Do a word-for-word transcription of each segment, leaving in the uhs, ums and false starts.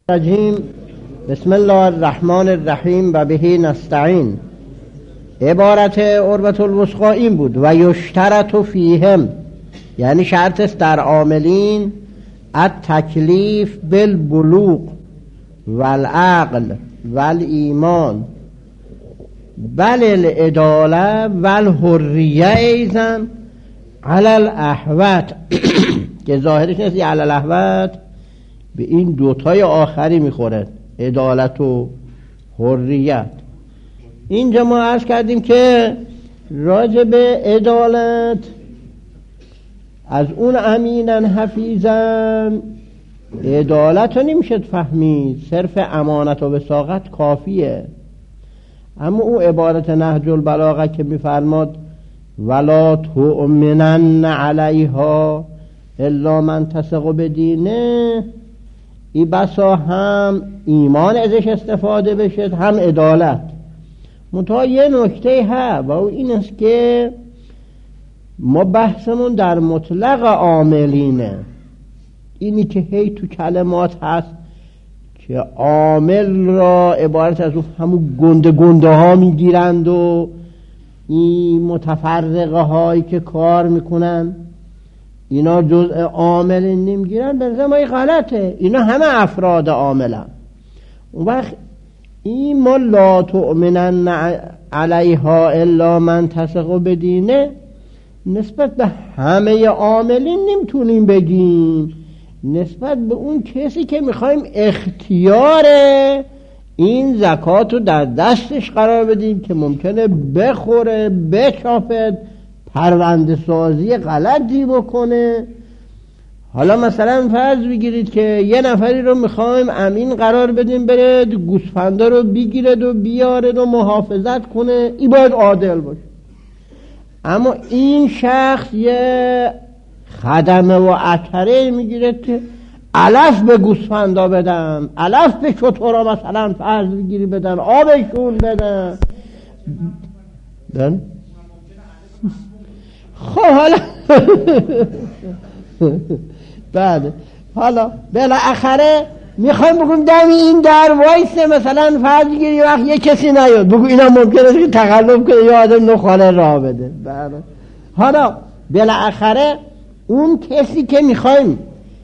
الرجیم. بسم الله الرحمن الرحیم و به نستعین. عبارت عروة الوثقی این بود: و یشترط فیهم، یعنی شرط است در عاملین التکلیف بالبلوغ والعقل والایمان بل العداله والحریه ایضا علی الاحوط که ظاهرش نیست علی الاحوط به این دوتای آخری میخوره، عدالت و حریت. اینجا ما عرض کردیم که راجع به عدالت از اون امینن حفیظن عدالت رو نمیشه فهمید، صرف امانت و وثاقت کافیه. اما او عبارت نهج البلاغه که میفرماد ولا تؤمنن علیها الا من تثق بدینه، ای بسا هم ایمان ازش استفاده بشه هم عدالت. منتها یه نکته ها و او این است که ما بحثمون در مطلق عاملینه، اینی که هی تو کلمات هست که عامل را عبارت از همون گنده گنده ها میگیرند و این متفرقه هایی که کار میکنن اینا جزء عامل نمیگیرن. به نظر غلطه، اینا همه افراد عاملن. اون وقت این ما لا تؤمنن علیها الا من تثق بدینه نسبت به همه عاملین نمیتونیم بگیم، نسبت به اون کسی که میخوایم اختیار این زکات رو در دستش قرار بدیم که ممکنه بخوره، بچاپه، پرونده سازی غلطی بکنه. حالا مثلا فرض بگیرید که یه نفری رو میخوایم امین قرار بدیم بره گوسفندا رو بگیرد و بیارد و محافظت کنه، این باید عادل باشه. اما این شخص یه خدمه و عطره میگیره که علف به گوسفندا بدن، علف به شترا مثلا فرض بگیری بدن، آبشون بدن. دن؟ خب حالا بعد حالا بالاخره میخوایم بگم دم این در وایسه مثلا فرض بگیری وقت یه کسی نیاد بگو اینا ممکنه که تقلب کنه یا آدم نخاله راه بده. بعد حالا بالاخره اون کسی که میخوایم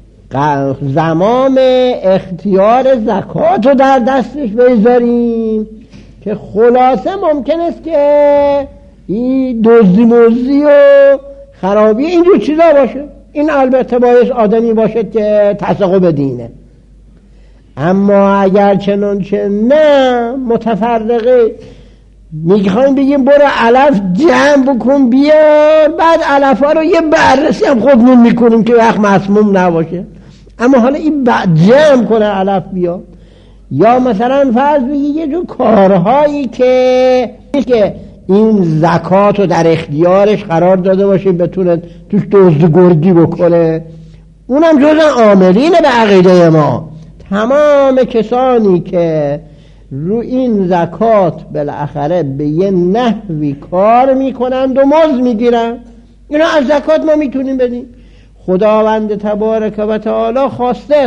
زمام اختیار زکات رو در دستش بذاریم که خلاصه ممکن است که این دزدی موزی و خرابی اینجور چیزا باشه، این البته باید آدمی باشه که تثق بدینه. اما اگر چنانچه نه متفرقه میخوایم بگیم برو علف جمع بکن بیار، بعد علف ها رو یه بررسی هم خودمون میکنیم که وقت مسموم نباشه، اما حالا این جمع کنه علف بیار. یا مثلا فرض بگی یه جور کارهایی که که این زکات رو در اختیارش قرار داده باشه بتونه توش دزدگردی بکنه، اونم جزء عاملین به عقیده ما. تمام کسانی که رو این زکات بالاخره به یه نحوی کار میکنند و مزد میگیرن، اینا از زکات ما میتونیم بدیم. خداوند تبارک و تعالی خواسته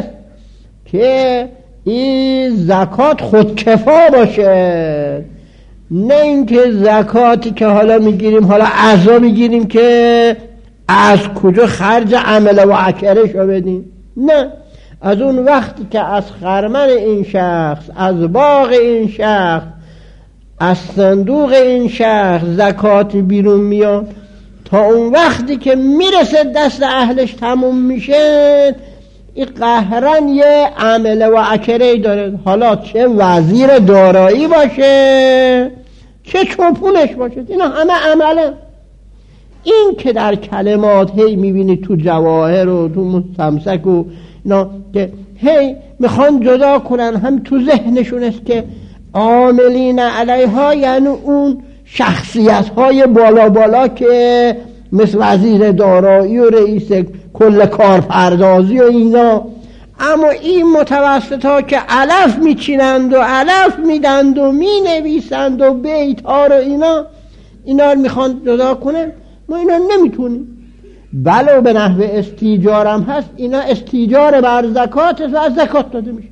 که این زکات خودکفا باشه، نه اینکه زکاتی که حالا میگیریم حالا اعضا میگیریم که از کجا خرج عمله و عکرش رو بدیم. نه، از اون وقتی که از خرمن این شخص، از باغ این شخص، از صندوق این شخص زکات بیرون میاد تا اون وقتی که میرسه دست اهلش تموم میشه، این قهرن یه عمله و عکره داره، حالا چه وزیر دارایی باشه چه چوپونش باشه، اینا همه عمله. این که در کلمات هی میبینی تو جواهر و تو مستمسک و اینا که هی میخوان جدا کنن، هم تو ذهنشون است که عاملین علیها یعنی اون شخصیت های بالا بالا که مثل وزیر دارایی و رئیس کل کارپردازی و اینا. اما این متوسط ها که علف میچینند و علف میدند و مینویسند و بیت ها رو اینا اینا رو میخوان جدا کنن، ما اینا نمیتونیم. بله به نحو استیجار هم هست، اینا استیجار بر زکات و از زکات داده میشه.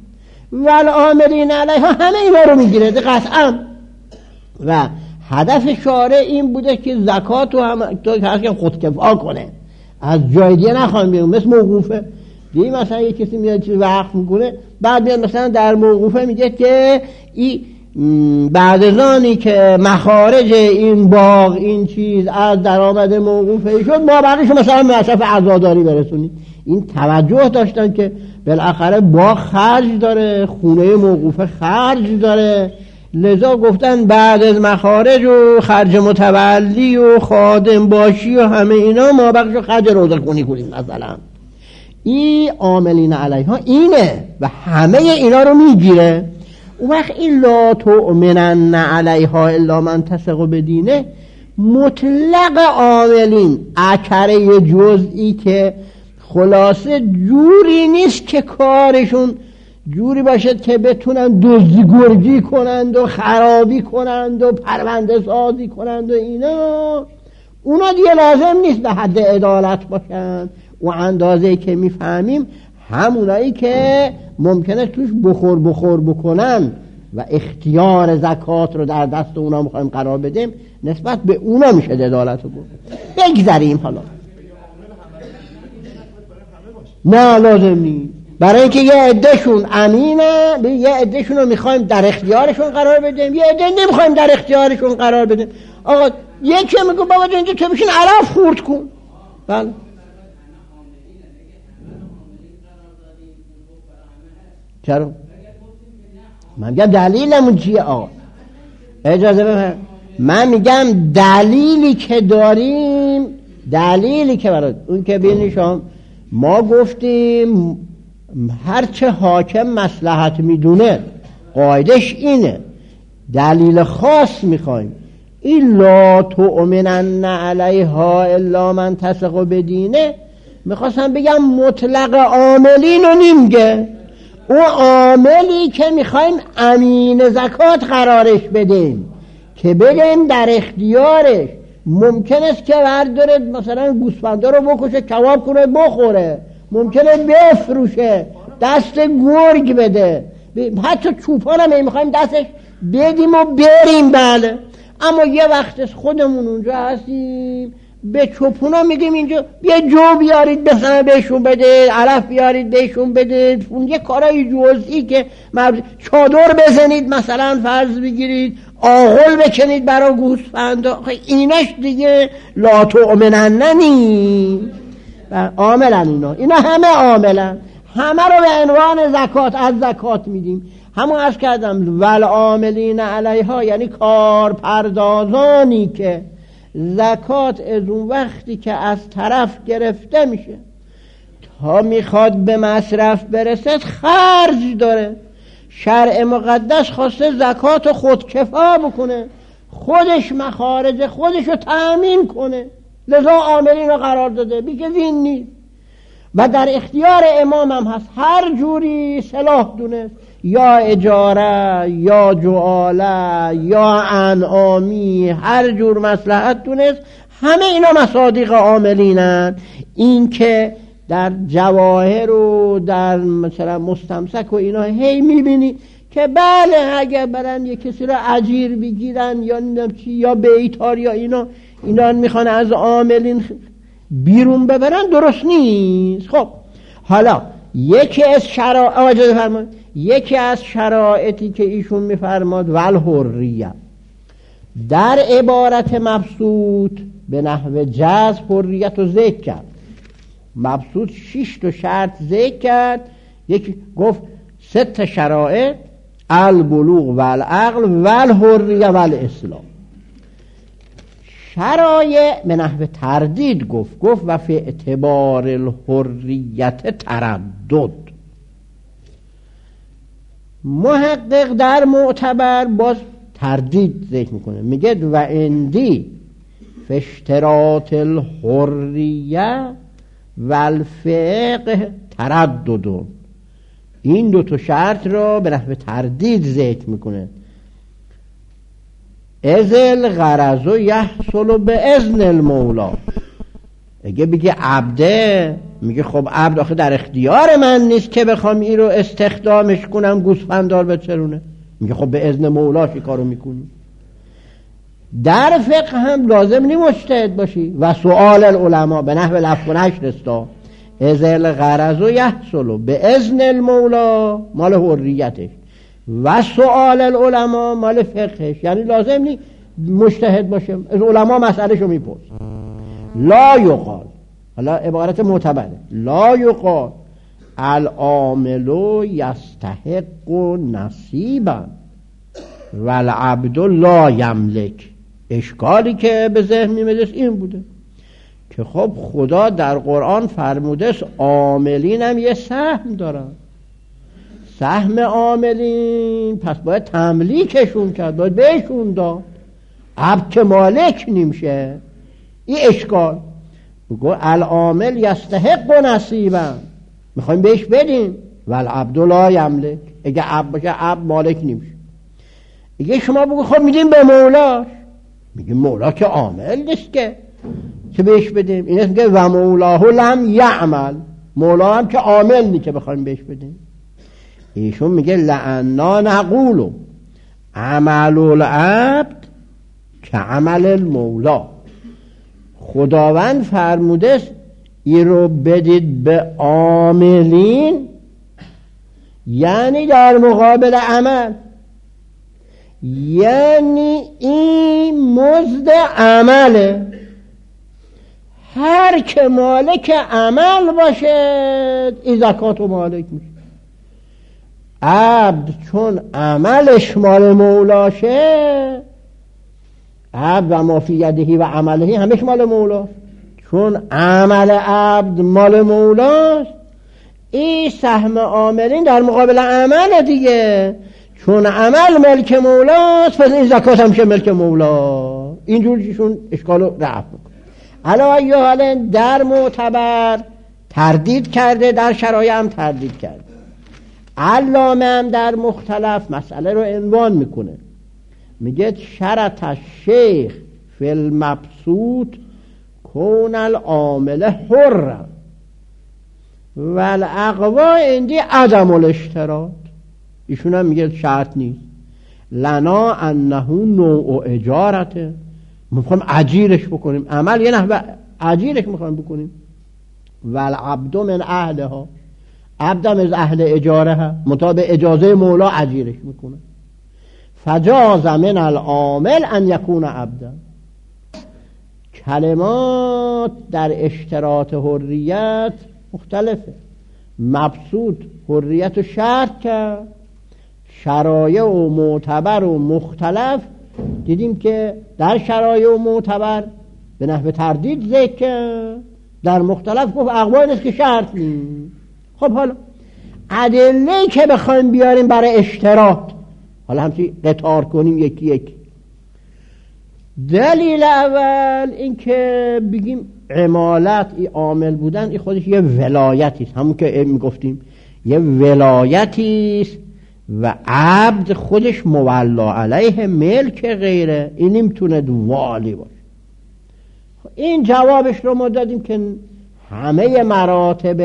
والعاملین علیها همه اینا رو میگیره قطعا. و هدف شارع این بوده که زکات رو هم تو خودکفا کنه، از جای دیگه نخوام بیارم. مثل موقوفه دیگه، مثلا یه کسی میاد چیز وقف میکنه، بعد میاد مثلا در موقوفه میگه که این بعد از آنی که مخارج این باغ این چیز از درآمد موقوفه شد، ما بقیش مثلا مصرف عزاداری برسونید. این توجه داشتن که بالاخره باغ خرج داره، خونه موقوفه خرج داره، لذا گفتن بعد از مخارج و خرج متولی و خادم باشی و همه اینا ما بقیش خرج روزه خونی کنیم مثلا. این عاملین علیها اینه و همه اینا رو میگیره. اون وقت این لا تؤمنن علیها الا من تثق بدینه مطلق عاملین، اکره جزئی که خلاصه جوری نیست که کارشون جوری باشد که بتونن دزدی گرگی کنند و خرابی کنند و پرونده سازی کنند و اینا، اونا دیگه لازم نیست به حد عدالت باشند. و اندازه‌ای که میفهمیم همونایی که ممکنه توش بخور بخور بکنن و اختیار زکات رو در دست اونا میخوایم قرار بدیم، نسبت به اونا میشه عدالت رو بود. بگذاریم حالا نه لازم نیست، برای اینکه یه عدهشون امینه، یه عدهشون رو میخوایم در اختیارشون قرار بدیم، یه عده نمیخوایم در اختیارشون قرار بدیم. آقا یکی میگه بابا اینجا تو بشین علف خورد کن. بله چرا؟ من میگم دلیلمون چیه آقا؟ اجازه بفرمایید. من میگم دلیلی که داریم، دلیلی که برای اون که ببینید شما ما گفتیم هرچه حاکم مصلحت میدونه قاعدش اینه، دلیل خاص میخوایم. این لا تؤمنن علیها الا من تثق بدینه میخواستم بگم مطلق عاملین رو نمیگه، او عاملی که میخوایم امین زکات قرارش بدیم که بدیم در اختیارش. ممکن است که برداره مثلا گوسفندا رو بکشه کباب کنه بخوره، ممکنه بفروشه دست گرگ بده، حتی چوپان هم میخوایم دستش بدیم و بریم. بله اما یه وقت خودمون اونجا هستیم به چوپونا میگیم اینجا یه جو بیارید بسنه بهشون بده، علف بیارید بهشون بده، اون یه کارای جزئی که چادر بزنید مثلا فرض بگیرید، آغل بکنید برای گوسفندا، اینش دیگه لا تؤمنن نی عاملن. اینا اینا همه عاملن، همه رو به عنوان زکات از زکات میدیم. همون عرض کردم والعاملین علیها یعنی کارپردازانی که زکات از اون وقتی که از طرف گرفته میشه تا میخواد به مصرف برسد خرج داره. شرع مقدس خواسته زکات خودکفا بکنه، خودش مخارج خودش رو تأمین کنه، لذا عاملین رو قرار داده، بیگه وین نیست. و در اختیار امام هم هست هر جوری صلاح دونه، یا اجاره یا جعاله یا انعامی، هر جور مصلحت دونست، همه اینا مصادیق عاملینن. این که در جواهر و در مثلا مستمسک و اینا هی میبینی که بله اگر برن یک کسی رو اجیر بگیرن یا نمیدونم چی یا بیتار یا اینا اینا میخوان از عاملین بیرون ببرن، درست نیست. خب حالا یکی از شرایط یکی از شرایطی که ایشون میفرماد والحریه در عبارت مبسوط به نحو جذب حریت رو ذکر کرد. مبسوط شش تا شرط ذکر کرد، یکی گفت ست شرایط البلوغ والعقل والحریه والاسلام. شرایط به نحو تردید گفت گفت و فی اعتبار الحریت تردد. محقق در معتبر باز تردید ذکر میکنه، میگه و اندی فاشتراط الحریه والفقه تردد. این دو تا شرط را به نحو تردید ذکر میکنه. ازل غرض یحصل به اذن المولا، اگه بگه عبده، میگه خب عبد آخه در اختیار من نیست که بخوام این رو استخدامش کنم گوسفندار بچرونه. میگه خب به اذن مولاش این کارو میکنی. در فقه هم لازم نی مجتهد باشی. و سؤال العلماء به نحو لفظ و نشر استا ازل غرض و یحصل به اذن المولا مال حریتش و سؤال العلماء مال فقهش. یعنی لازم نی مجتهد باشه. از علماء مسئله شو میپرس. لا یقال، حالا عبارت معتبره، لا یقال العامل یستحق نصیبا والعبد لا یملک. اشکالی که به ذهن میمدست این بوده که خب خدا در قرآن فرموده است عاملین هم یه سهم دارن، سهم عاملین پس باید تملیکشون کرد، باید بهشون داد. عبد که مالک نمیشه. این اشکال بگو العامل یستحق نصیبا، میخوایم بهش بدیم، والعبد لا یملک. اگه عبد باشه عبد مالک نمیشه. اگه شما بگو خب میدیم به مولاش، میگیم مولا که عامل نیست که که بهش بدیم. این میگه و مولاه لم یعمل، مولا هم که عامل نیست که بخوایم بهش بدیم. ایشون میگه لعنا نقولو عمل العبد که عمل المولا. خداوند فرموده است این رو بدید به عاملین، یعنی در مقابل عمل، یعنی این مزد عمله. هر که مالک عمل باشه این زکات و مالک میشه. عبد چون عملش مال مولاشه، عبد و ما فی یدهی و عملهی همش مال مولاست. چون عمل عبد مال مولاست، این سهم عاملین در مقابل عمل دیگه. چون عمل ملک مولاست پس این زکات هم شه ملک مولا. اینجورشون اشکال رو رفع بکن. علاوه یا حالا در معتبر تردید کرده، در شرایع هم تردید کرده. علامه هم در مختلف مسئله رو عنوان میکنه، میگه شرط الشیخ فی المبسوط کون العامل حر والاقوا عندی عدم الاشتراط. ایشون هم میگه شرط نیست. لنا انه نوع اجارته، میخوایم اجیرش بکنیم، عمل یه نحوه اجیرش میخوایم بکنیم. والعبد من اهلها، عبدم از اهل اجاره ها، مطابق اجازه مولا اجیرش میکنه. فجاز من العامل ان یکون عبدا. کلمات در اشتراط حریت مختلفه. مبسوط حریت و شرط کرد، شرایع و معتبر و مختلف دیدیم که در شرایع و معتبر به نحو تردید ذکر، در مختلف گفت اقوال است که شرط نیست. خب حالا ادله که بخوایم بیاریم برای اشتراط، حالا همچی قطار کنیم یکی یکی. دلیل اول این که بگیم عمالت، ای عامل بودن، این خودش یه ولایتی است، همون که میگفتیم یه ولایتی است و عبد خودش مولا علیه ملک غیره، این نمیتونه والی باشه. این جوابش رو ما دادیم که همه مراتب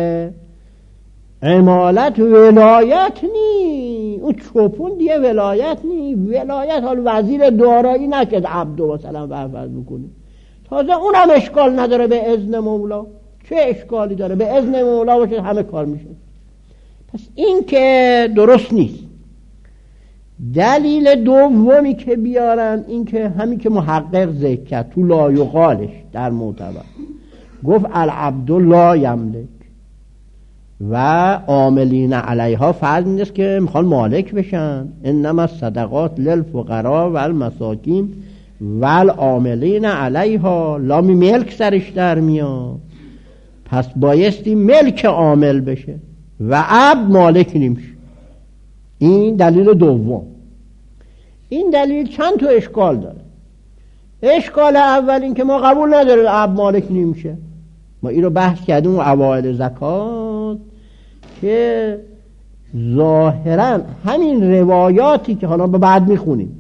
عمالت ولایت نی، اون چوپون دیگه ولایت نی. ولایت حال وزیر دارایی نکرد عبدو مثلا وحفظ بکنی، تازه اونم اشکال نداره به اذن مولا. چه اشکالی داره به اذن مولا باشه همه کار میشه. پس این که درست نیست. دلیل دومی که بیارن این که همین که محقق ذکر کرد تو لا یقالش در معتبر، گفت العبد لا یملک و عاملین علیها فرض نیست که میخوان مالک بشن. انما الصدقات للفقراء والمساکین والعاملین علیها، لامی ملک سرش در میاد، پس بایستی ملک عامل بشه و عبد مالک نمیشه. این دلیل دوم. این دلیل چند تا اشکال داره. اشکال اول این که ما قبول نداریم عبد مالک نمیشه. ما این رو بحث کردیم اوائل زکات که ظاهرا همین روایاتی که حالا به بعد میخونیم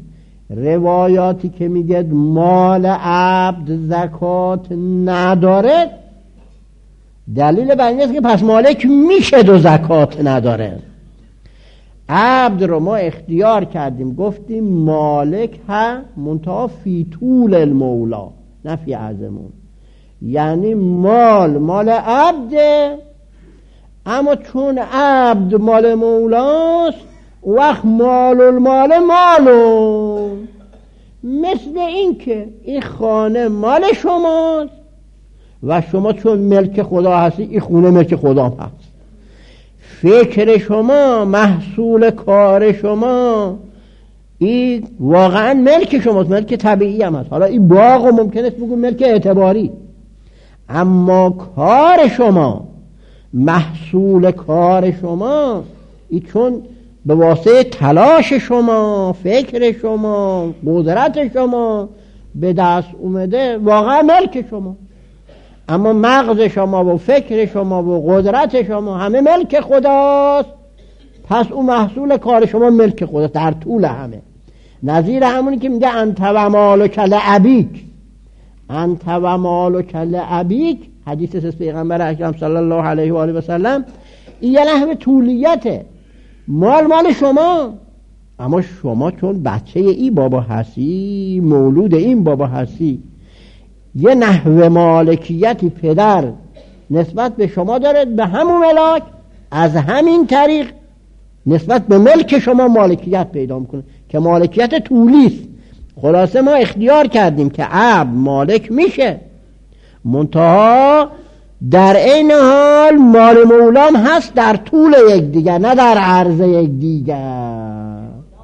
روایاتی که میگه مال عبد زکات نداره دلیل بر این است که پس مالک میشه دو زکات نداره. عبد رو ما اختیار کردیم گفتیم مالک ها منتها فی طول المولا نه فی عظمون، یعنی مال مال عبده، اما چون عبد مال مولاست وقت مال المال مالو، مثل این که این خانه مال شماست و شما چون ملک خدا هستی این خونه ملک خدا هست، فکر شما محصول کار شما این واقعا ملک شماست، ملک طبیعی هم هست. حالا این باغ ممکنه است بگو ملک اعتباری، اما کار شما محصول کار شما این چون به واسطه تلاش شما فکر شما قدرت شما به دست اومده واقعا ملک شما، اما مغز شما و فکر شما و قدرت شما همه ملک خداست، پس اون محصول کار شما ملک خداست در طول همه. نظیر همونی که میگه انت و مالک لابیک، انت و مالک لابیک، حدیث از پیغمبر اکرم صلی الله علیه و آله و سلم، این یه نحو طولیته، مال مال شما، اما شما چون بچه این بابا هستی مولود این بابا هستی یه نحو مالکیتی پدر نسبت به شما داره، به همون ملاک از همین طریق نسبت به ملک شما مالکیت پیدا میکنه که مالکیت طولیست. خلاصه ما اختیار کردیم که عبد مالک میشه، منتها در این حال مال مولام هست در طول یک دیگر نه در عرض یک دیگر.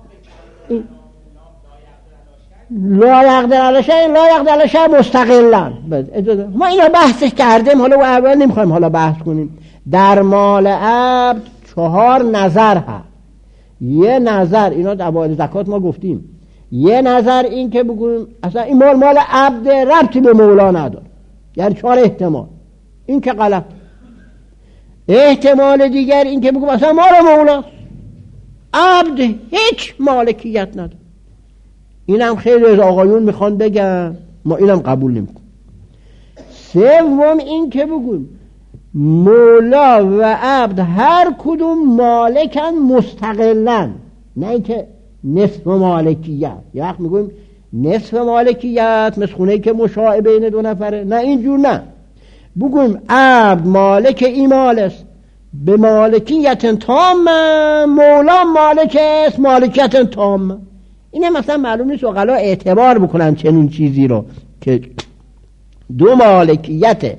لا یقدر علی شیء لا یقدر علی شیء مستقلا. ما اینا بحثش کردیم، حالا اول نمیخوایم حالا بحث کنیم. در مال عبد چهار نظر هست. یه نظر اینا در اوایل زکات ما گفتیم، یه نظر این که بگویم اصلا این مال مال عبد ربطی به مولا نداره، یعنی چهار احتمال، این که غلط. احتمال دیگر این که بگویم اصلا مال مولا، عبد هیچ مالکیت نداره. اینم خیلی از آقایون میخوان بگن، ما اینم قبول نمیکنیم. سوم این که بگویم مولا و عبد هر کدوم مالکن مستقلن، نه اینکه نصف مالکیت. یا وقت میگویم نصف مالکیت مثل خونه که مشاع بین دو نفره، نه اینجور، نه بگویم عبد مالک این مال است به مالکیت تام، مولا مالک است مالکیت تام. اینه مثلا معلوم نیست عقلا اعتبار بکنن چنین چیزی رو که دو مالکیت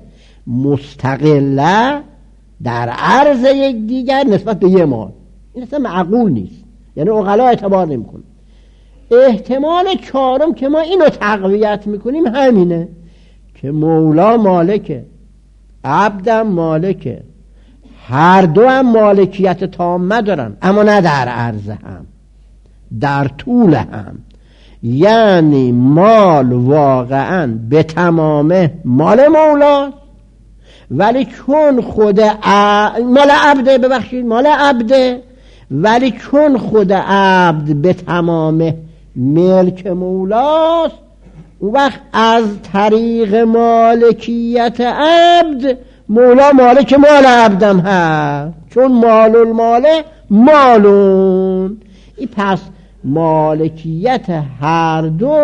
مستقله در عرض یک دیگر نسبت به یه مال، این اصلا معقول نیست، یعنی عقلا اعتبار نمیکنن. احتمال چهارم که ما اینو تقویت میکنیم همینه که مولا مالکه عبدم مالکه، هر دو هم مالکیت تامه دارن، اما نه در عرض هم، در طول هم. یعنی مال واقعا به تمامه مال مولا، ولی چون خود ع... مال عبده، ببخشید مال عبده، ولی چون خود عبد به تمامه ملک مولاست، اون وقت از طریق مالکیت عبد مولا مالک مال عبدم هست، چون مال المال مالون. این پس مالکیت هر دو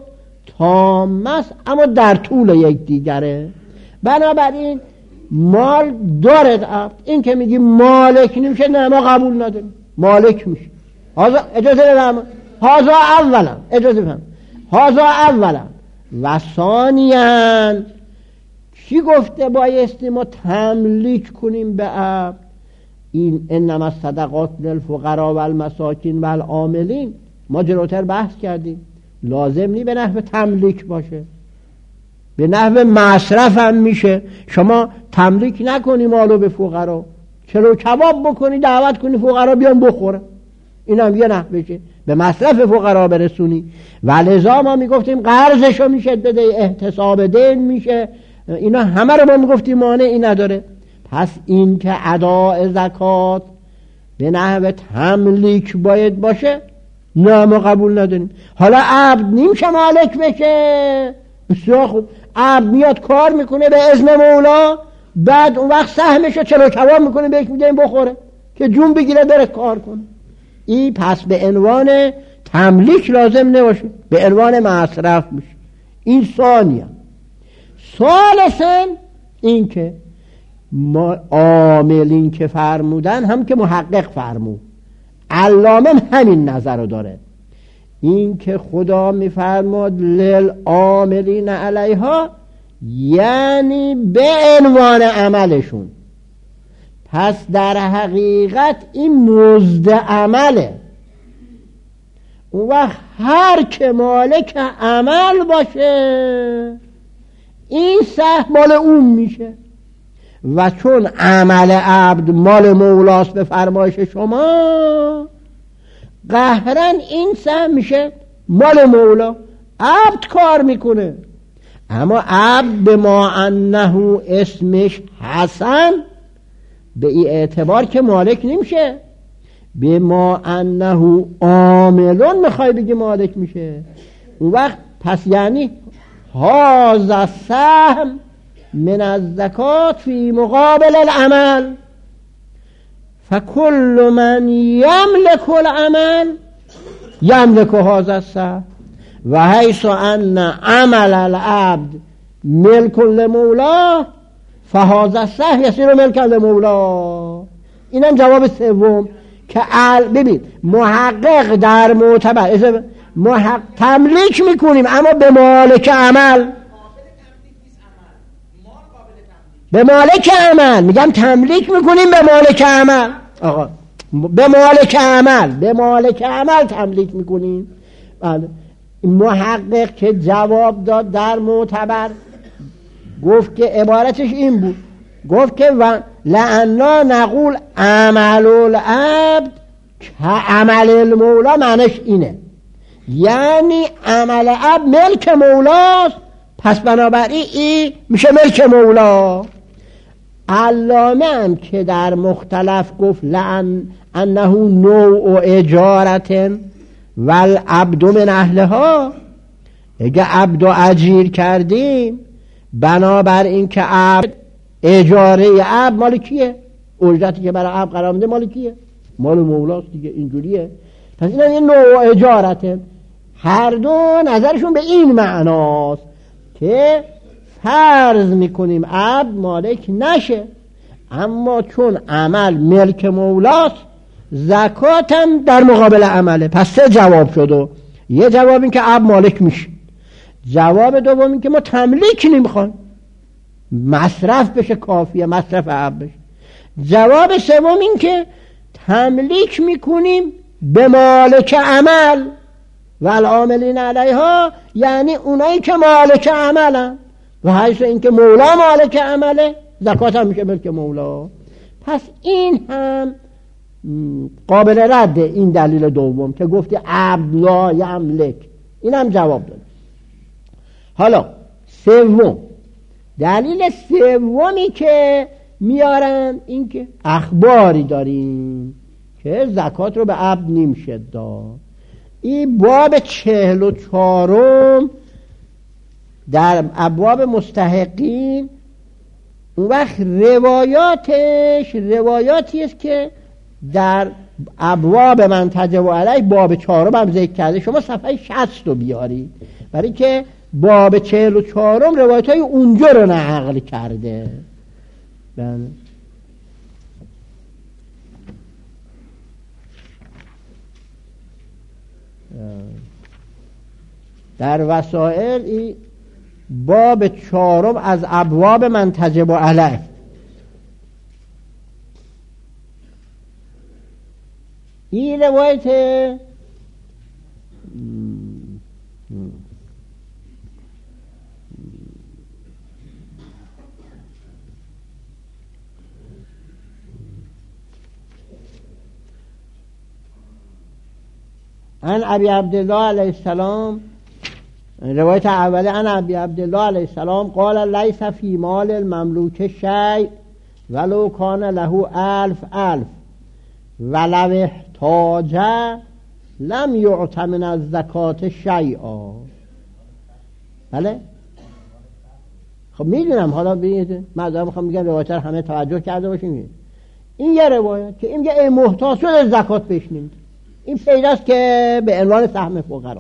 تام است، اما در طول یک دیگره. بنابراین مال دارد عبد. این که میگی مالک نمیشه، نه ما قبول نداریم، مالک میشه. هازا اجازه بدم، هازا اولا اجازه بدم، هازا اولا و ثانیاً کی گفته بایستی ما تملیک کنیم به عبد؟ این انما الصدقات للفقراء والمساکین والعاملین، ما جلوتر بحث کردیم، لازم نی به نحو تملیک باشه، به نحو مصرف هم میشه. شما تملیک نکنی مالو به فقرا، چلو کباب بکنی دعوت کنی فقرا بیان بخوره، این هم یه نحو بشه به مصرف فقرا برسونی. ولذا ما میگفتیم قرضشو میشه بده، احتساب دین میشه، اینا همه رو ما میگفتیم مانعی نداره. پس این که اداء زکات به نحو تملیک باید باشه نه ما قبول نداریم. حالا عبد نمیشه مالک بشه. بسیار خوب، عبد میاد کار میکنه به اذن مولا، بعد اون وقت سهمشو چلو کباب میکنه بهش میده بخوره که جون بگیره بره کار کنه. این پس به عنوان تملیک لازم نباشه، به عنوان مصرف میشه. این ثانیه. ثالثاً این که ما عاملین که فرمودن هم که محقق فرمود، علامه همین نظر رو داره، این که خدا میفرماد للعاملین علیها، یعنی به عنوان عملشون. پس در حقیقت این مزد عمله. اون وقت هر که مالک عمل باشه این سهم مال اون میشه. و چون عمل عبد مال مولاست به فرمایش شما، قهرن این سهم میشه مال مولا. عبد کار میکنه، اما عبد به ما انه اسمش حسن به این اعتبار که مالک نمیشه، به ما انه عاملون میخوای بگی مالک میشه. اون وقت پس یعنی هذا سهم من الزکات فی مقابل العمل، فکل من یملک العمل یملک هذا السهم و حیث ان عمل العبد ملک لمولا فهذا السهم یصیر ملک لمولا. اینم جواب سوم که ببین محقق در معتبر محقق تملیک میکنیم اما به مالک عمل، به مالک عمل میگم تملیک میکنیم به مالک عمل. آقا به مالک عمل به مالک عمل تملیک میکنیم. بله. محقق که جواب داد در معتبر گفت که عبارتش این بود، گفت که لعنا نقول عمل العبد که عمل المولا، معنیش اینه یعنی عمل عبد ملک مولاست، پس بنابراین این میشه ملک مولا. علامه هم که در مختلف گفت لعن انه نوع اجارت والعبد من اهلها، اگه عبد و اجیر کردیم بنابر این که عبد اجاره عبد مال کیه؟ اجرتی که برای عبد قرار میده مال کیه؟ مال مولاست دیگه. اینجوریه. پس این یه نوع اجارته. هر دو نظرشون به این معناست که فرض میکنیم عبد مالک نشه، اما چون عمل ملک مولاست زکات هم در مقابل عمله. پس سه جواب شد. و یه جواب این که عبد مالک میشه، جواب دوم این که ما تملیک نمیخوایم، مصرف بشه کافیه، مصرف عبد بشه. جواب سوم این که تملیک میکنیم به مالک عمل و العاملین علیها، یعنی اونایی که مالک عملن و حیث این که مولا مالک عمله زکات هم میشه ملک مولا. پس این هم قابل رد این دلیل دوم که گفتی عبد لا یملک، این هم جواب داد. حالا سوم، دلیل سومی که میارن این که اخباری داریم که زکات رو به عبد نمیشه داد. این باب چهل و چارم در ابواب مستحقین، اون وقت روایاتش روایاتی است که در ابواب من تجب علیه باب چهارم هم ذکر کرده. شما صفحه شصت رو بیارید، برای که باب چهل و چهارم روایت های اونجا رو نقل کرده. بله. در وسائل ای باب چهارم از ابواب من تجب علیه. این روایت عن ابی عبدالله علیه السلام، روایت اوله عن ابی عبدالله علیه السلام قال لیس فی مال المملوک شیء ولو کان له الف الف ولو احتاج لم یعط من الزکات شیئا. بله خب میدونم، حالا ببینید من میخوام میگم روایت رو همه توجه کرده باشیم. این یه روایت که این میگه ای محتاج شد زکات بهش نمیده، این پیداست که به عنوان سهم فقرا.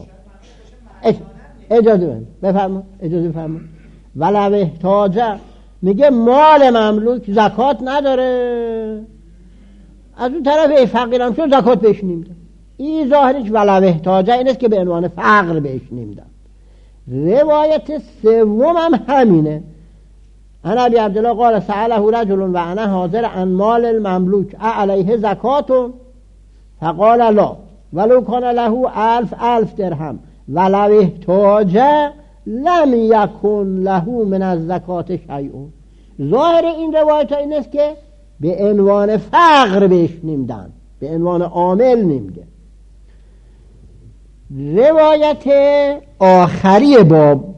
اجازه بفرما اجازه بفرما ولو احتاج، میگه مال مملوک زکات نداره، از اون طرف ای فقیرم شد زکات بهش نمیده. این ظاهرش ولو احتاج این است که به عنوان فقر بهش نمیده. روایت سوم هم همینه. انا ابی عبدالله قال سأله رجل و انا حاضر عن مال المملوک علیه زکات فقال لا ولو کان له الف الف درهم ولو احتاج لم یکن له من الزکات شیء. ظاهر این روایت این است که به عنوان فقر بهش نمیدن، به عنوان عامل نمیده. روایت آخری باب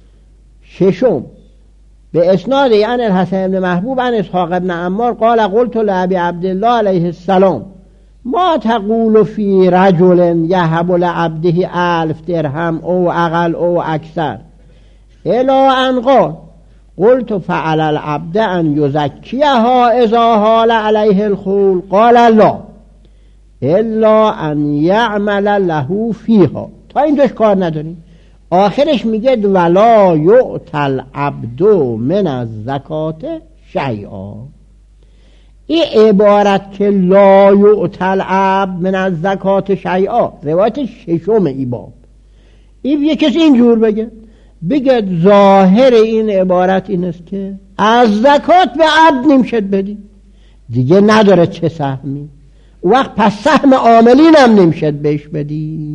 ششم به اسناد عن الحسن بن محبوب عن اسحاق بن عمار قال قلت لأبي عبد الله علیه السلام ما تقول فی رجل یهب لعبده الف درهم او اقل او اکثر الی ان قال قلت فعل العبد ان یزکیها اذا حال علیه الخول قال لا الا ان یعمل له فیها. تا اینجاش کار نداریم. آخرش میگه ولا یؤت العبد من الزکات شیئا. این عبارت که لا یؤت العبد من الزکات شیئا روایت ششم ای باب. این یه کسی اینجور بگه بگه ظاهر این عبارت این است که از زکات به عبد نمیشد بدی، دیگه نداره چه سهمی، وقت پس سهم عاملین هم نمیشد بهش بدی.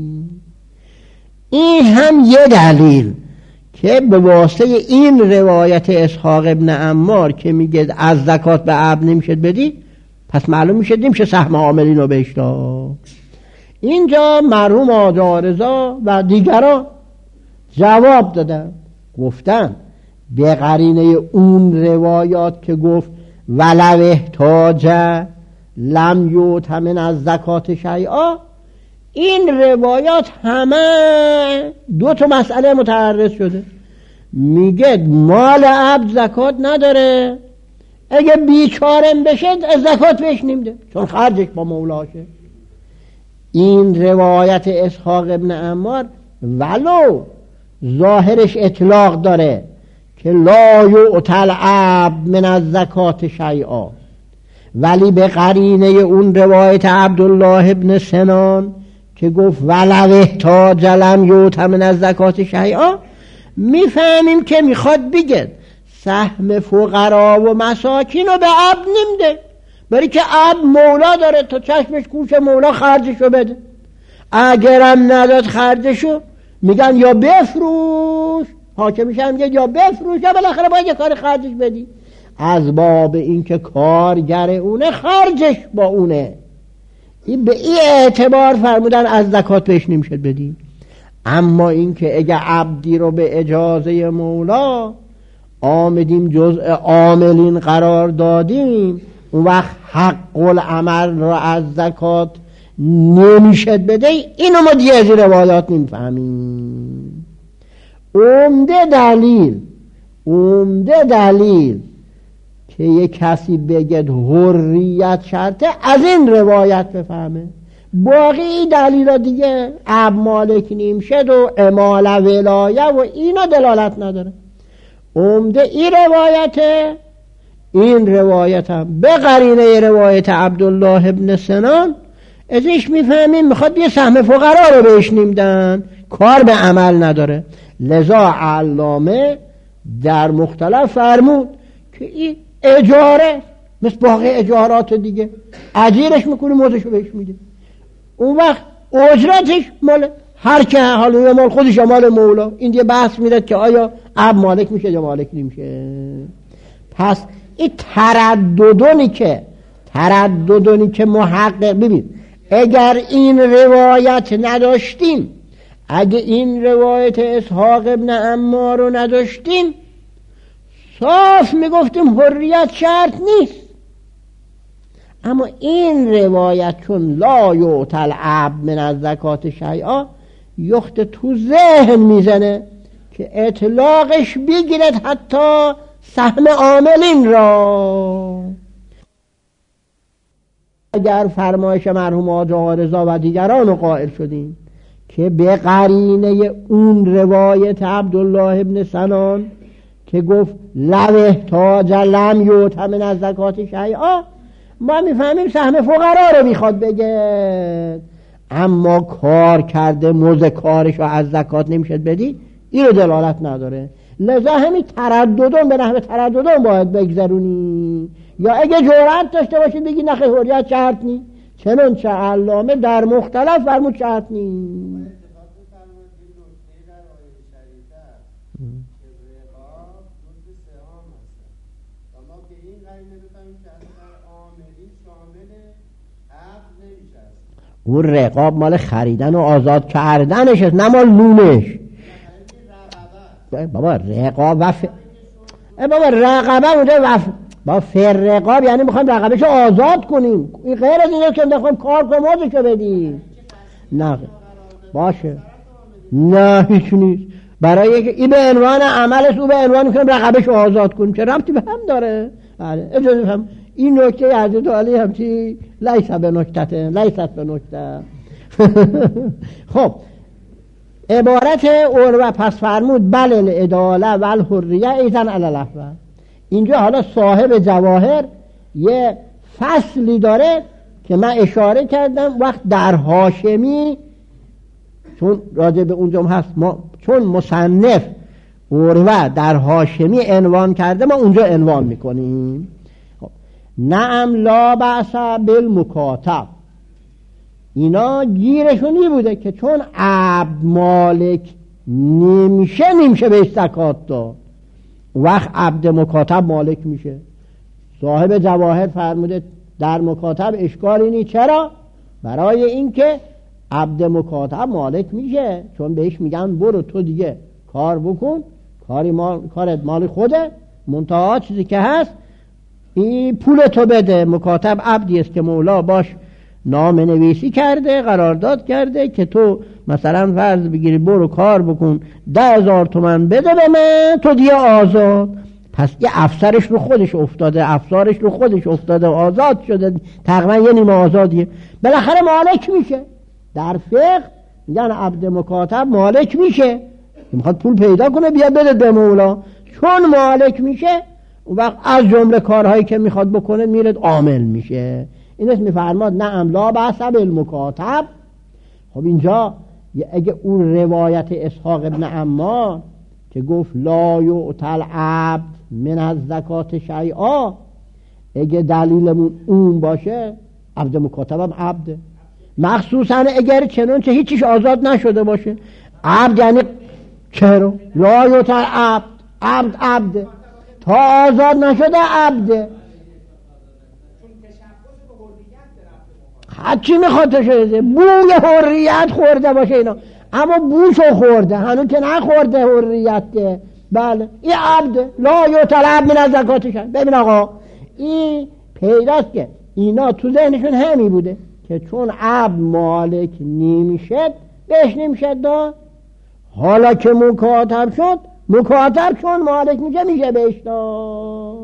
این هم یه دلیل که به واسطه این روایت اسحاق ابن عمار که میگه از زکات به عبد نمیشد بدی، پس معلوم میشه نمیشه سهم عاملین رو بهش داد. اینجا مرحوم آقا رضا و دیگران جواب دادن، گفتن به قرینه اون روایات که گفت ولو احتاج لم یؤت من از زکات شیئا، این روایات همه دو تا مسئله متعرض شده. میگه مال عبد زکات نداره، اگه بیچارم بشه زکات بهش نمیده چون خرجش با مولاشه. این روایت اسحاق ابن عمار ولو ظاهرش اطلاق داره که لا یؤت العبد من الزکات شیئا، ولی به قرینه اون روایت عبدالله ابن سنان که گفت ولو احتاج لم یؤت من الزکات شیئا، میفهمیم که میخواد بگه سهم فقرا و مساکین رو به عبد نمیده، برای که عبد مولا داره تا چشمش گوش مولا خرجشو بده. اگرم نداد خرجشو میگن یا بفروش، حاکمش هم میگه یا بفروش یا بالاخره باید یه کار خرجش بدی. از باب این که کارگر اونه خرجش با اونه، این به این اعتبار فرمودن از زکات بهش نمیشد بدی. اما این که اگه عبدی رو به اجازه مولا آمدیم جزء عاملین قرار دادیم، اون وقت حق العمل رو از زکات نمیشد بده. اینو ما دیگه از روایات نمیفهمیم. عمده دلیل عمده دلیل که یک کسی بگه حریت شرطه از این روایت بفهمه. باقی دلیل دیگه اب مالک نیمشد و امال ولایه و اینا دلالت نداره. عمده این روایته. این روایت هم به قرینه روایت عبدالله ابن سنان ازش میفهمیم میخواد یه سهم فقرا رو بهش نمیدن، کار به عمل نداره. لذا علامه در مختلف فرمود که این اجاره مثل باقی اجارات دیگه، اجیرش میکنه موزشو بهش میده، اون وقت اجرتش مال هر که حالا یا مال خودش یا مال مولا. این دیگه بحث میداد که آیا عبد مالک میشه یا مالک نمیشه. پس این ترددونی که ترددونی که محقق ببین اگر این روایت نداشتیم، اگه این روایت اسحاق ابن عمار رو نداشتیم، صاف میگفتیم حریت شرط نیست. اما این روایت چون لا یعطی العبد من الزکات شیئا یخت تو ذهن میزنه که اطلاقش بگیرد حتی سهم عاملین را. اگر فرمایش مرحوم آقا رضا و دیگران قائل شدیم که به قرینه اون روایت عبدالله ابن سنان که گفت لو احتاج لم یعط من الزکات شیئا، ما میفهمیم سهم فقرا رو میخواد بگه، اما کار کرده موز کارش رو از زکات نمیشد بدی، این رو دلالت نداره. لذا همین ترددون به نحو ترددون باید بگذرونی، یا اگه جرأت داشته باشید بگی نخی حریت شرط نی، چنان چه علامه در مختلف فرمود شرط نی. اون رقاب مال خریدن و آزاد کردنش است، نه مال نونش. بابا رقاب و ف... بابا رقبه اونجا و ف... با فر رقاب یعنی میخوایم رقبهشو آزاد کنیم، این غیر از اینه که میخوایم کار کنیم آزادشو بدیم. نه باشه، نه هیچ نیست. برای که این به عنوان عملش، او به عنوان میکنیم رقبهشو آزاد کنیم، چه ربطی به هم داره؟ بله اجازه بفهم این نکته حضرت علی هم چی لیس به نکته لیست به نکته. خب عبارت عروه پس فرمود بل العداله و الحریه ایزن علی العفو. اینجا حالا صاحب جواهر یه فصلی داره که من اشاره کردم وقت در هاشمی، چون راجع به اونجا هست، ما چون مصنف عروه در هاشمی عنوان کرده ما اونجا عنوان میکنیم. نعم لا بأس بالمکاتب، اینا گیرشونی بوده که چون عبد مالک نمیشه نمیشه بهش زکات داد، وقت عبد مکاتب مالک میشه. صاحب جواهر فرموده در مکاتب اشکالی نیست. چرا؟ برای اینکه عبد مکاتب مالک میشه، چون بهش میگن برو تو دیگه کار بکن، کاری مال کارت مال خوده، منتها چیزی که هست این پول تو بده. مکاتب عبدی است که مولا باش نام نویسی کرده، قرارداد کرده که تو مثلا فرض بگیری برو کار بکن، ده هزار تومن بده به من، تو دیگه آزاد. پس یه افسرش رو خودش افتاده، افسارش رو خودش افتاده، آزاد شده، تقریبا یه نیمه آزادیه، بالاخره مالک میشه. در فقه میگن عبد مکاتب مالک میشه، میخواد پول پیدا کنه بیا بده به مولا، چون مالک میشه اون وقت از جمله کارهایی که میخواد بکنه میرد عامل میشه. این اسم میفرماد نعم لا بأس بالمکاتب. خب اینجا اگه اون روایت اسحاق ابن عمار که گفت لا یعطی العبد من الزکات شیئا، اگه دلیلمون اون باشه عبد مکاتب هم عبده، مخصوصا اگر چنانچه هیچیش آزاد نشده باشه. عبد یعنی چرا؟ لا یعطی العبد، عبد عبده تا آزاد نشده عبده، هرچی میخواد شده، بوی حریت خورده باشه اینا، اما بوشو خورده هنوز که نخورده حریت ده. بله این عبده لا یعطی العبد من الزکات شیئا. ببین آقا این پیداست که اینا تو ذهنشون همی بوده که چون عبد مالک نمیشد بهش نمیشد داد، حالا که مکاتب شد، مکاتب چون مالک میشه میشه بهش داد.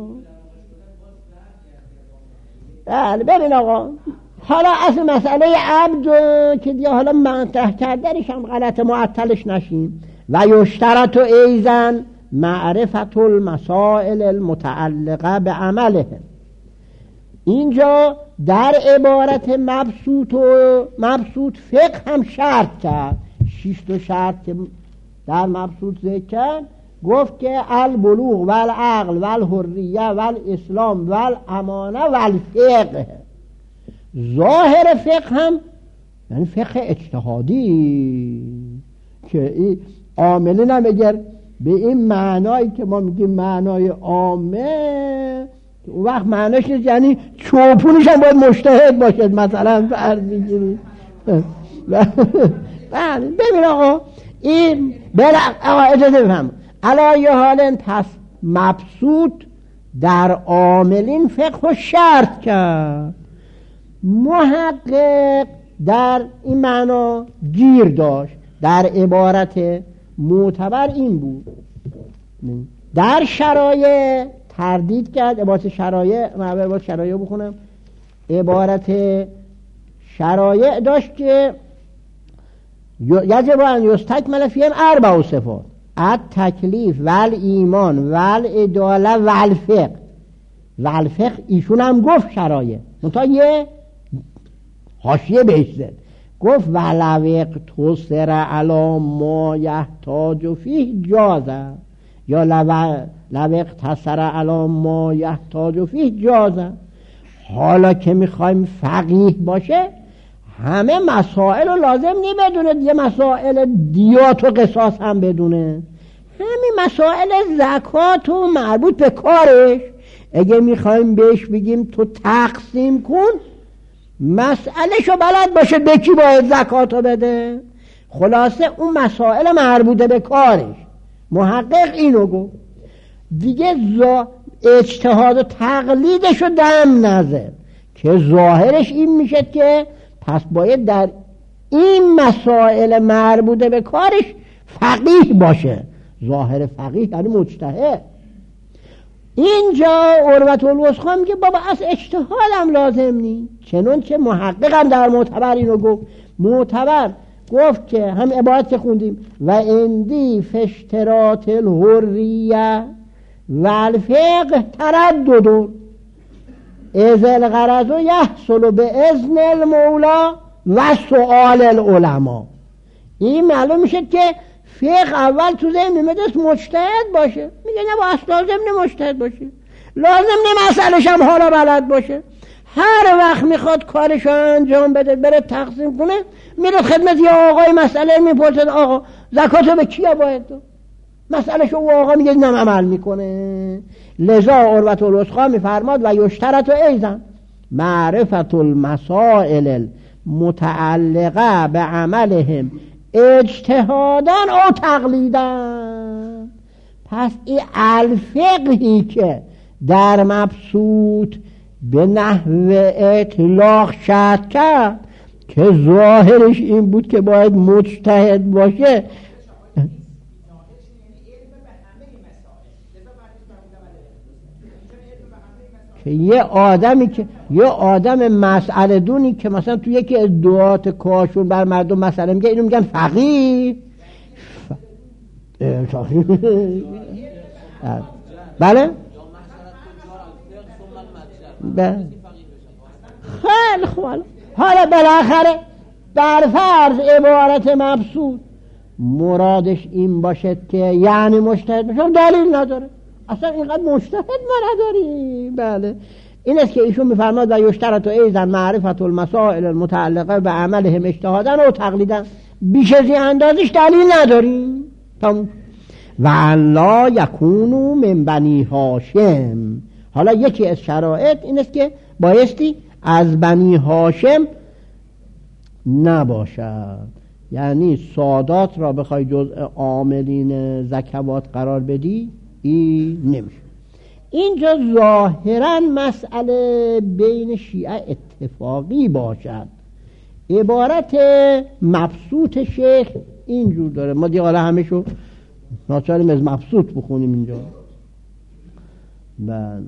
بله ببین آقا حالا اصل مسئله عبد که دیگه حالا مطرح کردنش هم غلط معطلش نشیم. و یشترط ایضا معرفت المسائل المتعلقه به عمله. اینجا در عبارت مبسوط و مبسوط فقه هم شرط کرد، شش تا شرط که در مبسوط ذکر کرد، گفت که البلوغ و العقل و الحریه و الاسلام و الامانه و الفقه. ظاهر فقه هم یعنی فقه اجتهادی که این عاملین هم اگر به این معنایی که ما میگیم معنای عامه، اون وقت معناش نیست یعنی چوپونش هم باید مجتهد باشد مثلا فرض بگیرید. بله ببین آقا این بله آقا اجازه بفهم علایه حالن پس مبسوط در عاملین فقه و شرط کرد. محقق در این معنا گیر داشت. در عبارت معتبر این بود، در شرایع تردید کرد. عبارت شرایع، من عبارت شرایع بخونم. عبارت شرایع داشت که یجب ان یستکمل فیهم اربع صفات: التکلیف و ایمان و العداله و الفقه. و الفقه ایشون هم گفت شرایع، منتها یه حاشیه بهش زد، گفت ولو اقتصر علی ما یحتاج فیه جازه، یا لو اقتصر علی ما یحتاج فیه جازه. حالا که میخوایم فقیه باشه همه مسائل رو لازم نی بدونه، یه مسائل دیات و قصاص هم بدونه، همین مسائل زکات و مربوط به کارش اگه میخوایم بهش بگیم تو تقسیم کن، مسئلهشو بلد باشه به کی باید زکاتو بده. خلاصه اون مسائل مربوطه به کارش محقق اینو گفت دیگه. زا اجتهاد و تقلیدشو دم نزد که ظاهرش این میشه که پس باید در این مسائل مربوطه به کارش فقیه باشه. ظاهر فقیه یعنی مجتهد. اینجا عروة الوثقی میگه بابا از اجتهادم لازم نی، چنانچه محققم در معتبر اینو گفت. معتبر گفت که هم عبارت که خوندیم و اندی فشترات الحریه و الفقه تردد از الغرض یحصل به اذن المولا و سؤال العلماء. این معلوم میشه که فقه اول تو ذهن میمدست مجتهد باشه، میگه نه با اصلا لازم نه مجتهد باشه، لازم نه مسئلهش هم حالا بلد باشه. هر وقت میخواد کارشو انجام بده بره تقسیم کنه، میره خدمت یه آقای مسئله میپرسد آقا زکاتو به کیا باید داد، مسئلهشو او آقا میگه نم عمل میکنه. لذا عروة الوثقی میفرماد و یشترط و ایضا معرفت المسائل المتعلقه به عملهم اجتهادن او تقلیدن. پس این الفقهی که در مبسوط به نحو اطلاق شرط کرد که ظاهرش این بود که باید مجتهد باشه، که یه آدمی که یه آدم مسئله دونی که مثلا تو یکی از دعات کاشون بر مردم مسئله میگه، اینو میگن فقیه. بله بله خیلی خوب. حالا بالاخره در فرض عبارت مبسوط مرادش این باشد که یعنی مجتهد باشه، دلیل نداره، اصلا اینقدر مجتهد ما نداریم. بله این است که ایشون میفرماد و یشترط و ایضا معرفت المسائل المتعلقه به عملهم اجتهادن و تقلیدن. بیش از این اندازش دلیل نداریم. و لا یکونو من بنی هاشم. حالا یکی از شرایط این است که بایستی از بنی هاشم نباشد، یعنی سادات را بخوای جزء عاملین زکوات قرار بدی این نمیشه. اینجا ظاهرا مسئله بین شیعه اتفاقی باشد. عبارت مبسوط شیخ اینجور داره، ما دیگه حالا همه شو ناچاریم از مبسوط بخونیم اینجا. بله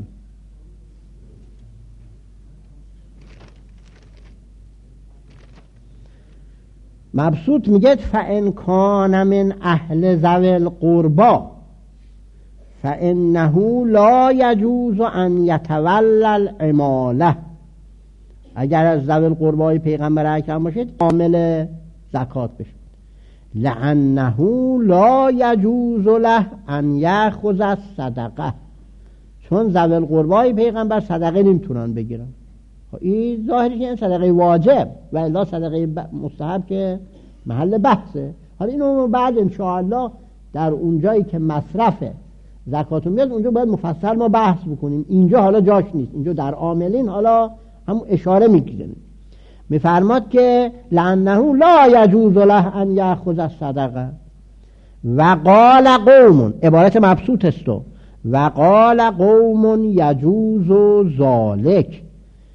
مبسوط میگه فَإِنْ كَانَ مِنْ اهل ذوی القربا فَإِنَّهُ لا يجوز ان يتولى العماله. اگر از ذوی القربای پیغمبر اکرم باشید عامل زکات بشید. لأنه لا يجوز له ان يأخذ الصدقه، چون ذوی القربای پیغمبر صدقه نمیتونن بگیرن. این ظاهرش این صدقه واجب و الا صدقه مستحب که محل بحثه. حالا اینو بعد انشاءالله در اونجایی که مصرف زکات میاد اونجا باید مفصل ما بحث بکنیم، اینجا حالا جاش نیست. اینجا در عاملین حالا هم اشاره میکنیم. میفرماد که لعنه لا یجوز له ان یاخذ الصدقه و قال قوم، عبارت مبسوط است، و قال قوم یجوز ذلک.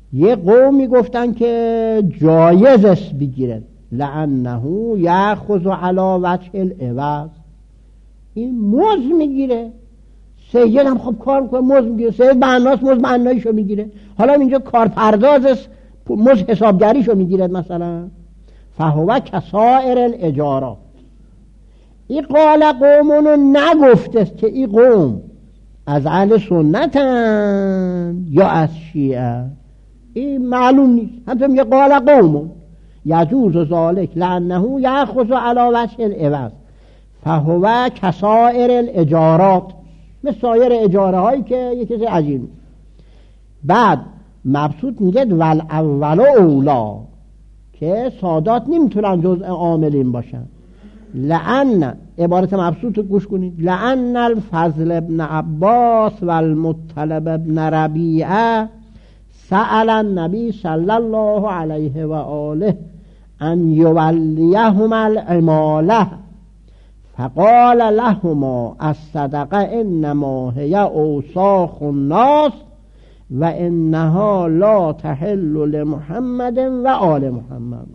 یه قومی گفتن که جایز است بگیره، لعنه یأخذ علی وجه العوض، این مزد میگیره. سید هم خب کار میکنه مزد میگیره، سید بناس مزد بناییشو میگیره، حالا اینجا کارپرداز است مزد حسابگریشو میگیره مثلا. فهو کسائر الاجارات. این قال قومونو نگفته که این قوم از اهل سنتن یا از شیعه، این معلوم نیست. همطور میگه قال قومون یجوز ذالک لانه یأخذ علی وجه العوض فهو کسائر الاجارات، مثل سایر اجاره هایی که یک چیز عجیب نیست. بعد مبسوط میگه ول اول اولا، که سادات نمیتونن جزء عاملین باشن. لعن، عبارت مبسوط رو گوش کنید، لعن الفضل ابن عباس و المطلب ابن ربیعه سأل النبی صلی الله علیه و آله ان یولیهم العماله فقال لهما الصدقه انما هی اوساخ الناس و انها لا تحل لمحمد و آل محمد.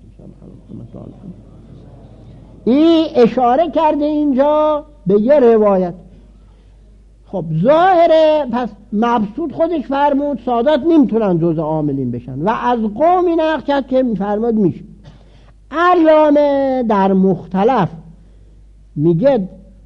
این اشاره کرده اینجا به یه روایت. خب ظاهره، پس مبسوط خودش فرمود سادات نمیتونن جز عاملین بشن و از قومی نقل کرد که میفرماد میشه. علامه در مختلف میگه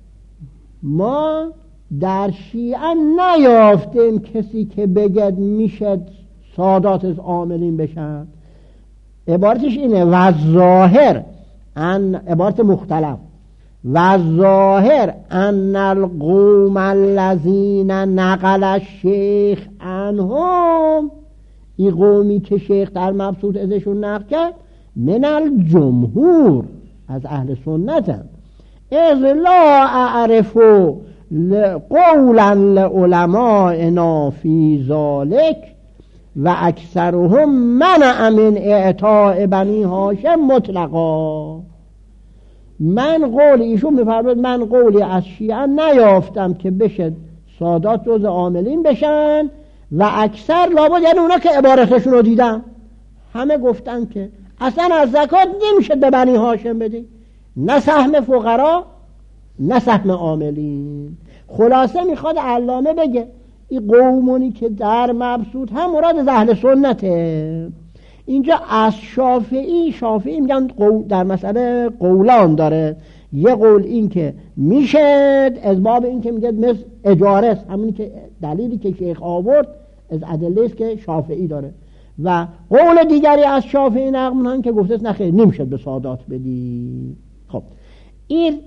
ما در شیعه نیافتیم کسی که بگد میشه سادات از عاملین بشن. عبارتش اینه و ظاهر ان، عبارت مختلف، و ظاهر ان القوم الذین نقل الشیخ عنهم، این قومی که شیخ در مبسوط ازشون نقل کرد، من الجمهور، از اهل سنتن. اذ لا اعرف قولا لعلمائنا فی ذلک و اکثرهم منع من اعطاء بنی هاشم مطلقا. من قول ایشون میفرماید من قولی از شیعه نیافتم که بشه سادات جز عاملین بشن و اکثر لابد، یعنی اونا که عبارتشون رو دیدم همه گفتن که اصلا از زکات نمیشه به بنی هاشم بدی، نه سهم فقرا نه سهم عاملین. خلاصه میخواد علامه بگه این قومونی که در مبسوط هم مراد از اهل سنته. اینجا از شافعی، شافعی میگن در مسئله قولان داره. یه قول این که میشه از باب این که میگه مثل اجاره است، همونی که دلیلی که شیخ آورد از ادله است که شافعی داره. و قول دیگری از شافعی نقل میکنن که گفته است نخیر نمیشه به سادات بدی. خب این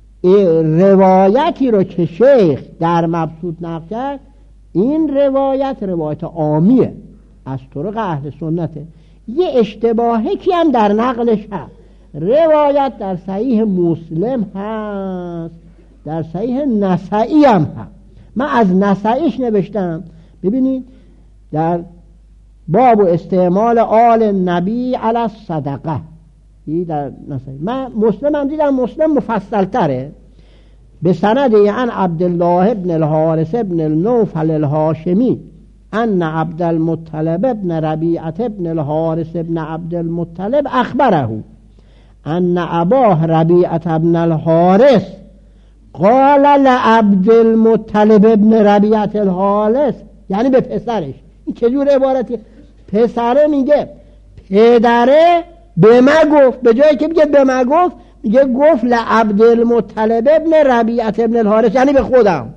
روایتی رو که شیخ در مبسوط نقل کرد، این روایت روایت عامیه از طرق اهل سنته. یه اشتباهی که هم در نقلش هست. روایت در صحیح مسلم هست، در صحیح نسائی هم هست. من از نسائیش نوشتم، ببینید در باب استعمال آل نبی علی الصدقه، این در نسائی. من مسلم هم دیدم، مسلم مفصل تره، به سند عن عبدالله ابن الحارث ابن النوفل الهاشمی ان عبد المطلب ابن ربیعه ابن الحارث ابن عبد المطلب اخبره ان اباه ربیعه ابن الحارث قال لعبد المطلب ابن ربیعه الحارث، یعنی به پسرش. این چجور عبارتی؟ پسره میگه پدره به ما گفت، به جایی که میگه به ما گفت میگه گفت لعبد المطلب ابن ربیعه ابن الحارث، یعنی به خودم.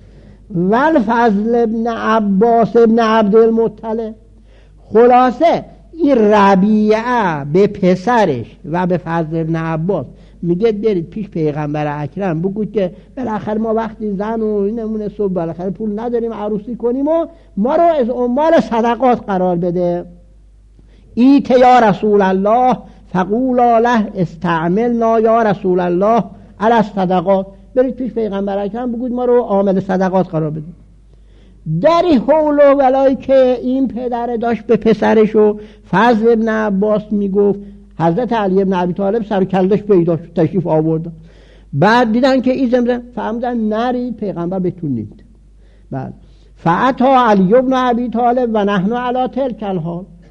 والفضل ابن عباس ابن عبد المطلب. خلاصه این ربیعه به پسرش و به فضل ابن عباس میگه برید پیش پیغمبر اکرم بگوید که بالاخره ما وقتی زن و اینمونه صبح بالاخره پول نداریم عروسی کنیم و ما رو از عنوان صدقات قرار بده. ایت یا رسول الله فقولا له استعملنا یا رسول الله علی الصدقات. برید پیش پیغمبر اکرم بگوید ما رو عامل صدقات قرار بده. در حول و ولایی که این پدر داشت به پسرش و فضل ابن عباس میگفت، حضرت علی ابن ابی طالب سر و کله‌اش پیدا شد، تشریف آورد. بعد دیدن که این زمزم فهمیدن نرید، پیغمبر بهتون نمیده. بعد فعتا علی ابن ابی طالب و نحن علی تلک الحال،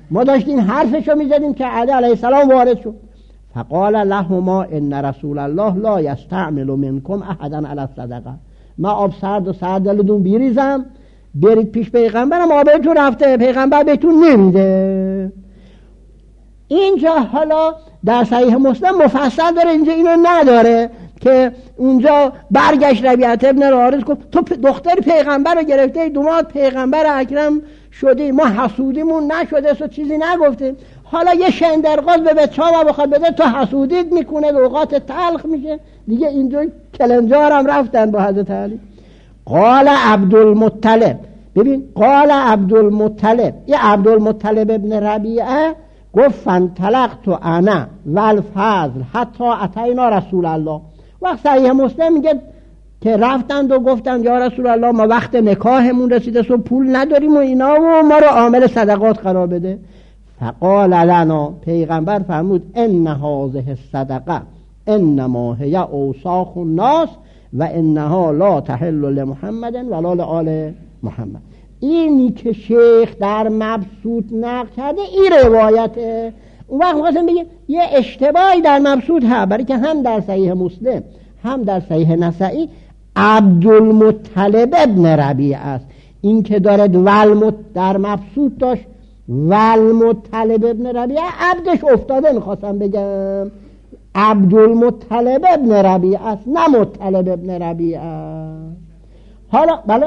ما داشتیم حرفشو میزدیم که علی علیه السلام وارد شد. فقال لهما ان رسول الله لا یستعمل منکم احدا علی الصدقه. ما آب سرد و سرد دلتون بیریزم برید پیش پیغمبرم آبتون رفته، پیغمبر بهتون نمیده. اینجا حالا در صحیح مسلم مفصل داره، اینجا اینو نداره که اونجا برگشت ربیعه ابن الحارث گفت تو دختر پیغمبر رو گرفته، دوماد پیغمبر اکرم شدی، ما حسودیمون نشده سو چیزی نگفتیم. حالا یه شندرغاز به بچه ها بخواد بده تو حسودیت میکنه، اوقات تلخ میشه دیگه. اینجا کلنجار هم رفتن با حضرت علی. قال عبدالمطلب، ببین قال عبدالمطلب، یه عبدالمطلب ابن ربیعه گفت فانطلقت انا والفضل حتی اتینا رسول الله. وقت صحیح مسلم میگه که رفتند و گفتند یا رسول الله ما وقت نکاحمون رسیده سو پول نداریم و اینا و ما رو عامل صدقات قرار بده. فقال لنا، پیغمبر فرمود ان هذه الصدقه انما هي اوساخ الناس و انها لا تحل لمحمد ولا لآل محمد. اینی که شیخ در مبسوط نقل کرده این روایته. اون وقت می‌خواستم بگم یه اشتباهی در مبسوط ها، برای که هم در صحیح مسلم هم در صحیح نسائی عبدالمطلب ابن ربیعه است. این که دارد والمت در مبسوط داشت والمطلب ابن ربیعه عبدش افتاده، میخواستم بگم عبدالمطلب ابن ربیعه است نه مطلب ابن ربیعه. حالا بله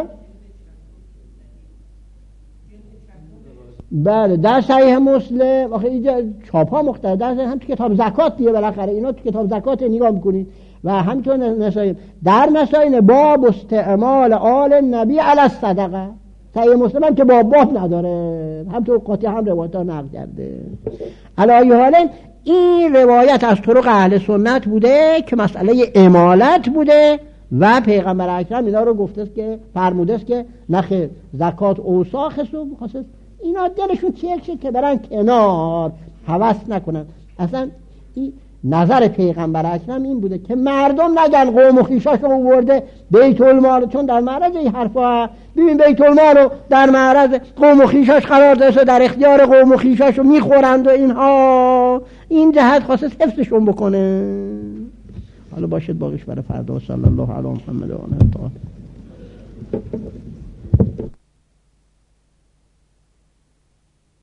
بله در صحیح مسلم آخه اینجا چاپ ها مختلف، در هم تو کتاب زکات دیگه بالاخره اینا تو کتاب زکات نگاه میکنید و همینطور نسائی در نسائی باب استعمال آل نبی علی الصدقه. صحیح مسلم هم که باب باب نداره، هم تو قاطی هم روایت ها نقل کرده. علی حال این روایت از طرق اهل سنت بوده که مسئله امالت بوده و پیغمبر اکرم اینا رو گفته است که فرموده است که نخیر زکات اوساخ است و خاصه اینا دلشون چیه که برن کنار هوس نکنن. اصلا این نظر پیغمبر اکرم این بوده که مردم نگن قوم و خیشاش رو ورده بیت المال، چون در معرض این حرفا ببین بیت المال رو در معرض قوم و خیشاش قرار داده، در اختیار قوم و خیشاش رو میخورند و اینها، این جهت خاصه حفظشون بکنه. حالا باشد باقیش برای فردا. صلی الله علی محمد و آله الطاهرین.